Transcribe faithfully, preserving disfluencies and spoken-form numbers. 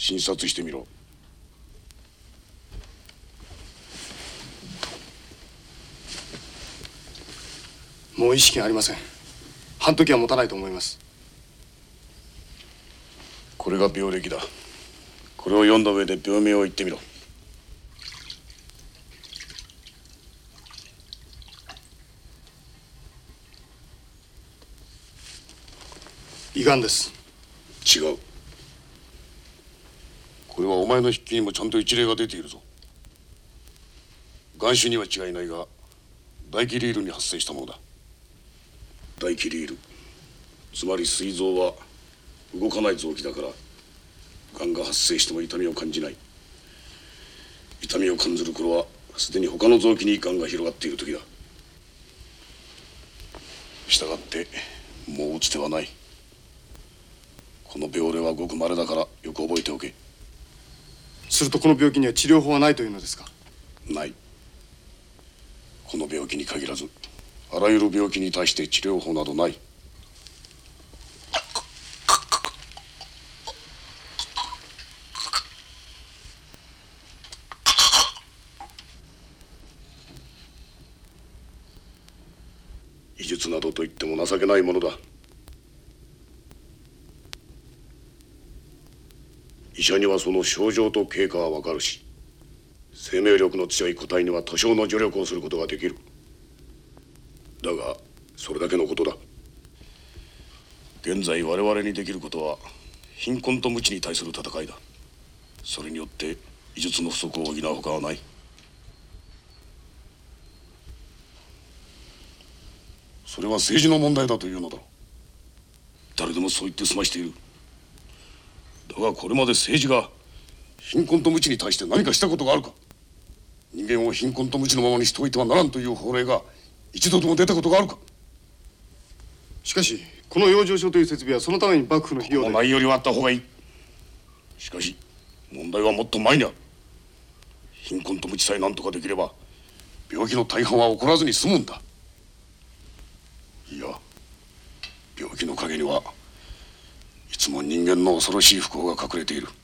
診察してみろ。 もう意識がありません。半時は持たないと思います。 これが病歴だ。これを読んだ上で病名を言ってみろ。 胃がんです。 違う。これはお前の筆記にもちゃんと一例が出ているぞ。眼種には違いないがダイキリールに発生したものだ。ダイキリール、つまり膵臓は動かない臓器だから、がんが発生しても痛みを感じない。痛みを感じる頃はすでに他の臓器にがんが広がっている時だ。したがってもう打つ手はない。この病例はごく稀だからよく覚えておけ。 するとこの病気には治療法はないというのですか？ ない。この病気に限らずあらゆる病気に対して治療法などない。医術などと言っても情けないものだ。医者にはその症状と経過はわかるし、生命力の強い個体には多少の助力をすることができる。だがそれだけのことだ。現在我々にできることは貧困と無知に対する戦いだ。それによって医術の不足を補うほかはない。それは政治の問題だというのだろう。誰でもそう言って済ましている。だがこれまで政治が貧困と無知に対して何かしたことがあるか。人間を貧困と無知のままにしておいてはならんという法令が一度でも出たことがあるか。 しかしこの養生所という設備はそのために幕府の費用で。 ないよりはあった方がいい。しかし問題はもっと前にある。貧困と無知さえ何とかできれば病気の大半は起こらずに済むんだ。いや、病気の陰にはいつも人間の恐ろしい不幸が隠れている。